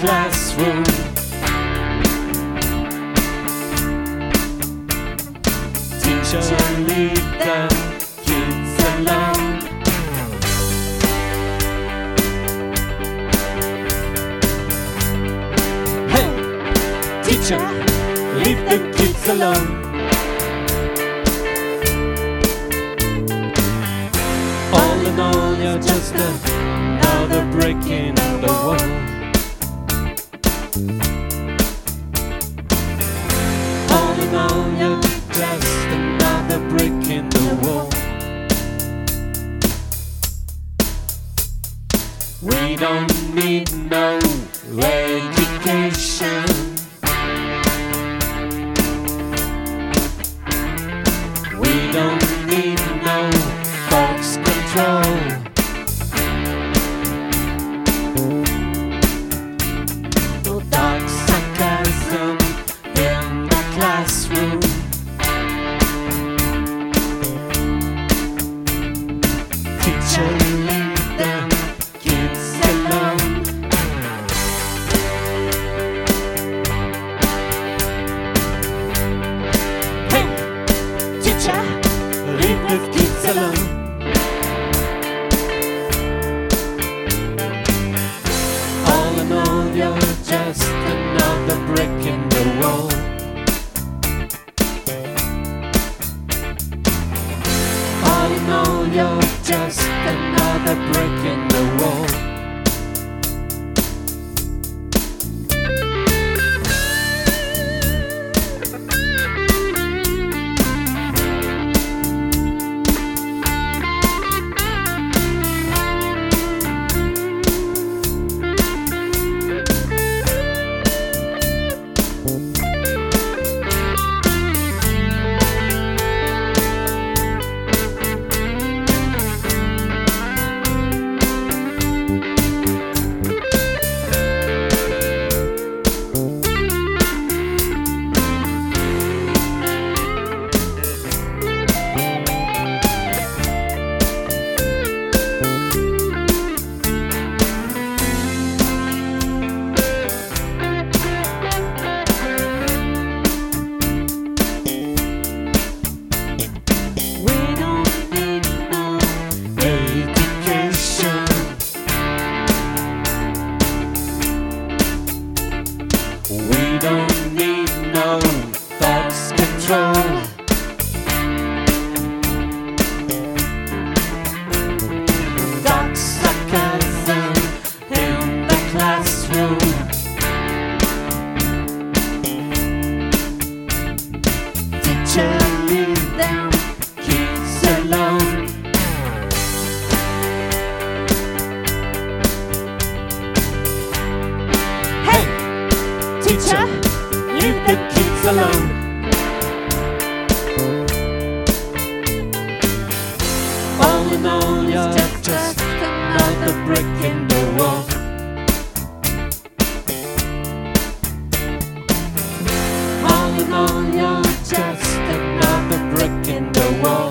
classroom. Teacher, leave the kids alone. Hey, teacher, leave the kids alone. All in all, you're just another brick in the wall. All in all, you're just another brick in the wall. We don't need no education. We don't need no thoughts control. No dark sarcasm in the classroom. Teacher, leave them kids alone. Hey, teacher, leave the kids alone. All in all, you're just another brick in the wall. All in all, you're just another brick in the wall. We don't need no thoughts control. Dark sarcasm in the classroom. Teacher, leave them kids alone. Hey, teacher, leave the kids alone. All in all, you're just another brick in the wall. All in all, you're just another brick in the wall.